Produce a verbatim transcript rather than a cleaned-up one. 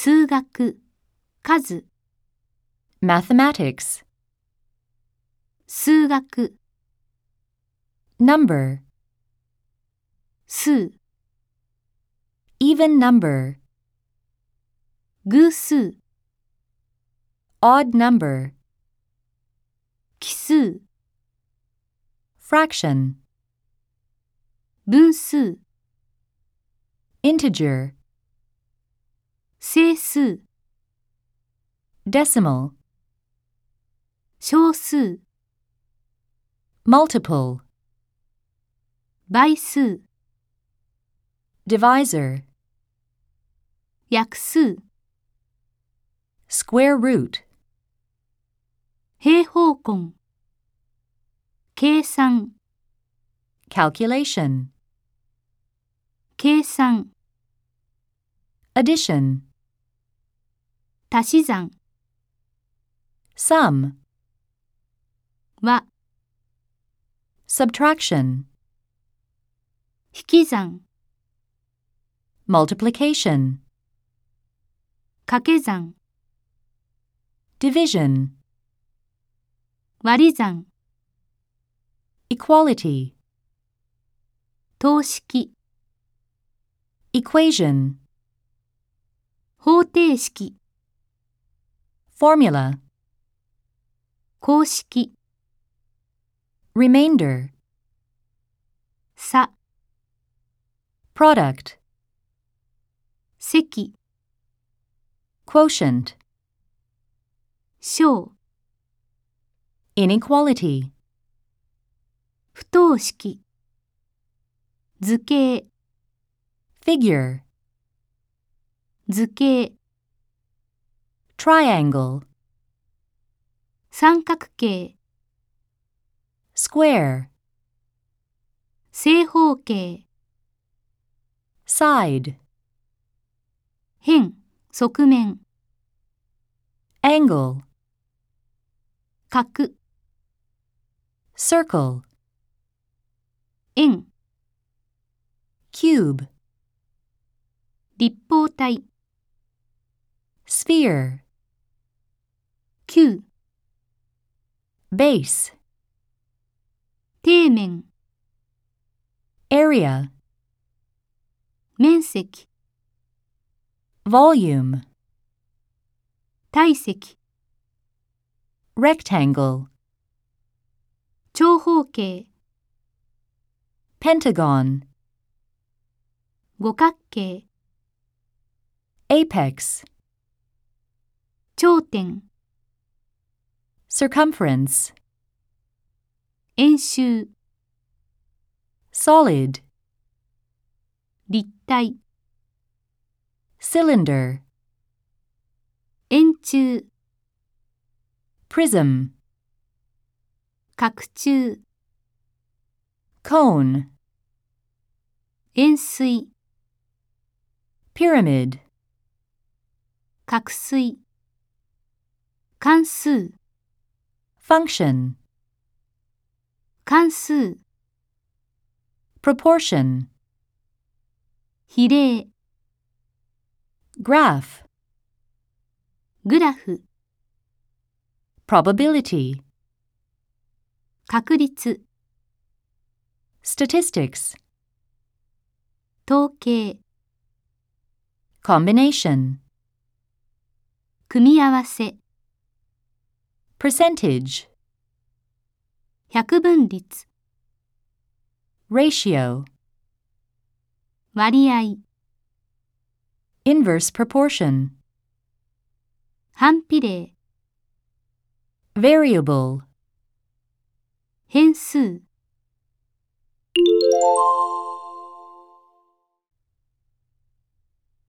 数学、数、 mathematics, 数学、 number, 数、 even number, 偶数、 odd number, 奇数、 fraction, 分数、 integer, 整数、 decimal, 小数、 multiple, 倍数、 divisor, 約数、 square root, 平方根、計算、 calculation, 計算、 addition, 足し算、 sum, 和、 subtraction, 引き算、 multiplication, 掛け算、 division, 割り算、 equality, 等式、 equation, 方程式、 formula, 公式、 remainder, 差、 product, 積、 quotient, 小、 inequality, 不等式、図形、 figure, 図形、 triangle, 三角形、 square, 正方形、 side, 辺、側面、 angle, 角、 circle, 円、 cube, 立方体、 sphere, 球、 base, 底面、 area, 面積、 volume, 体積、 rectangle, 長方形、 pentagon, 五角形、 apex, 頂点、 circumference, 円周、 solid, 立体、 cylinder, 円柱、 prism, 角柱、 cone, 円錐、 pyramid, 角錐、関数、 function, 関数、 proportion, 比例、 graph, グラフ、 probability, 確率、 statistics, 統計、 combination, 組み合わせ、 percentage, 百分率、 ratio, 割合、 inverse proportion, 反比例、 variable, 変数。